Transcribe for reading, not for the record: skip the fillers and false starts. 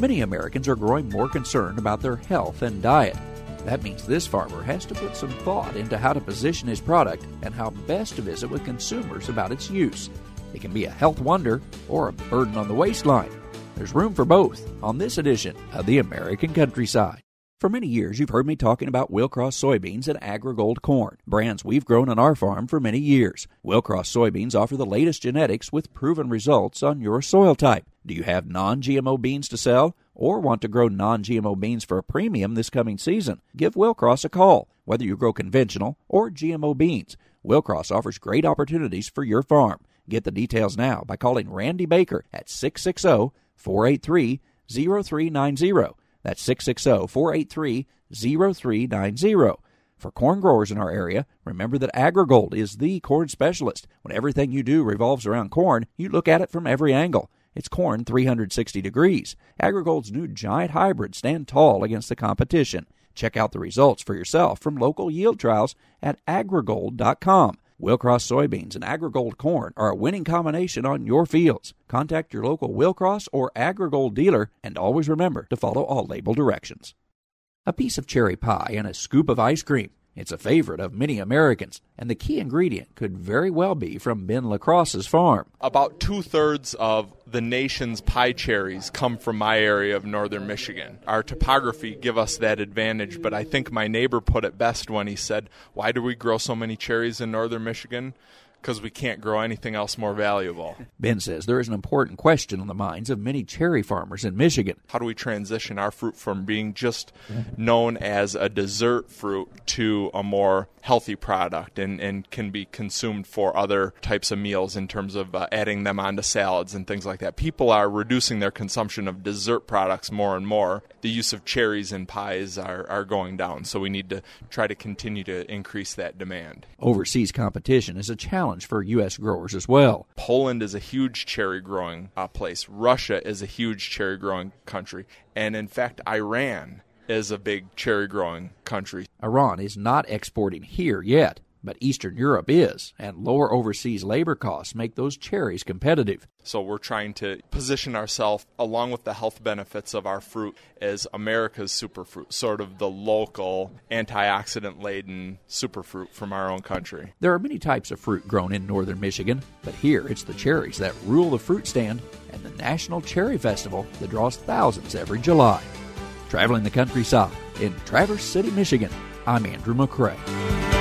Many Americans are growing more concerned about their health and diet. That means this farmer has to put some thought into how to position his product and how best to visit with consumers about its use. It can be a health wonder or a burden on the waistline. There's room for both on this edition of the American Countryside. For many years, you've heard me talking about Willcross soybeans and AgriGold corn, brands we've grown on our farm for many years. Willcross soybeans offer the latest genetics with proven results on your soil type. Do you have non-GMO beans to sell or want to grow non-GMO beans for a premium this coming season? Give Willcross a call. Whether you grow conventional or GMO beans, Willcross offers great opportunities for your farm. Get the details now by calling Randy Baker at 660-483-0390. That's 660-483-0390. For corn growers in our area, remember that AgriGold is the corn specialist. When everything you do revolves around corn, you look at it from every angle. It's corn 360 degrees. AgriGold's new giant hybrids stand tall against the competition. Check out the results for yourself from local yield trials at agrigold.com. Willcross soybeans and AgriGold corn are a winning combination on your fields. Contact your local Willcross or AgriGold dealer, and always remember to follow all label directions. A piece of cherry pie and a scoop of ice cream. It's a favorite of many Americans, and the key ingredient could very well be from Ben LaCrosse's farm. About 2/3 of the nation's pie cherries come from my area of northern Michigan. Our topography give us that advantage, but I think my neighbor put it best when he said, "Why do we grow so many cherries in northern Michigan? Because we can't grow anything else more valuable." Ben says there is an important question on the minds of many cherry farmers in Michigan. How do we transition our fruit from being just known as a dessert fruit to a more healthy product and can be consumed for other types of meals in terms of adding them onto salads and things like that? People are reducing their consumption of dessert products more and more. The use of cherries in pies are going down, so we need to try to continue to increase that demand. Overseas competition is a challenge for U.S. growers as well. Poland is a huge cherry growing place. Russia is a huge cherry growing country. And in fact, Iran is a big cherry growing country. Iran is not exporting here yet, but Eastern Europe is, and lower overseas labor costs make those cherries competitive. So we're trying to position ourselves, along with the health benefits of our fruit, as America's superfruit, sort of the local antioxidant-laden superfruit from our own country. There are many types of fruit grown in northern Michigan, but here it's the cherries that rule the fruit stand and the National Cherry Festival that draws thousands every July. Traveling the countryside in Traverse City, Michigan, I'm Andrew McCrae.